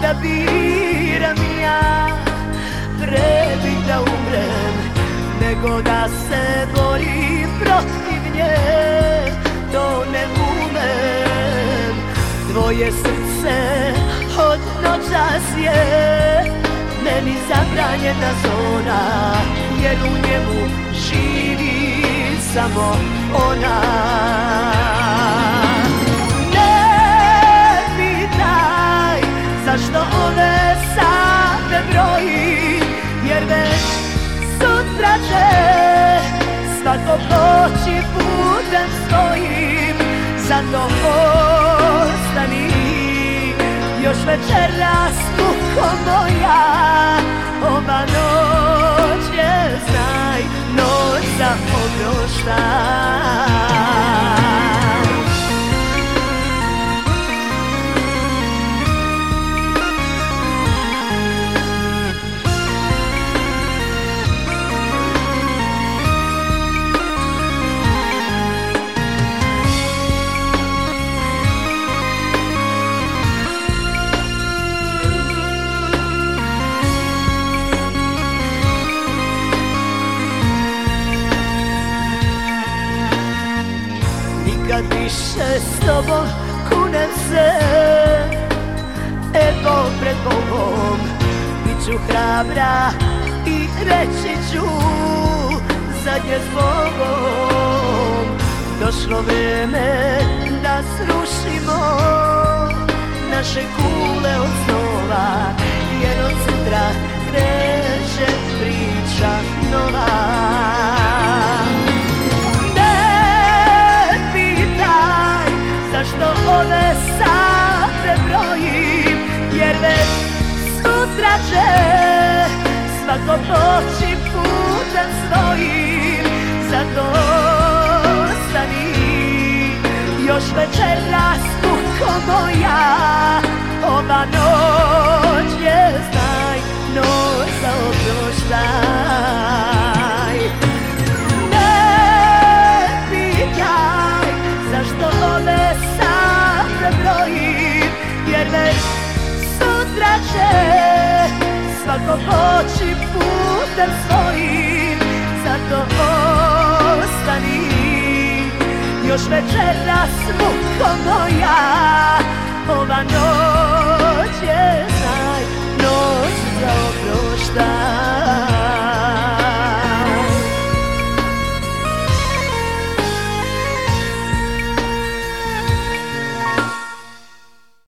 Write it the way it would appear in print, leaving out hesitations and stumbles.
da biram ja, prebi da umrem nego da se borim protiv nje. To ne umem, tvoje srce od noćas je meni zabranjena zona, jer u njemu živi samo ona. Ne pitaj zašto ove sate brojim, jer već sutra će svako poći putem svojim. Zato ostani još večeras, kuko moja. Ova noć je, znaj, noć za oproštaj. Kad više s tobom kunem se, evo pred Bogom bit ću hrabra i reći ću zadnje s Bogom. Došlo vreme da srušimo naše kule od snova, jer od sutra kreće priča nova. Zašto ove sate brojim, jer već sutra će svako poći putem svojim. Zato ostani još večeras, kuko moja. Ova noć je, znaj, noć za oproštaj. Ne pitaj zašto ove sate brojim, jer već sutra će svako poći putem svojim. Zato ostani još večeras, muko moja. Ova noć je, znaj, noć za oproštaj.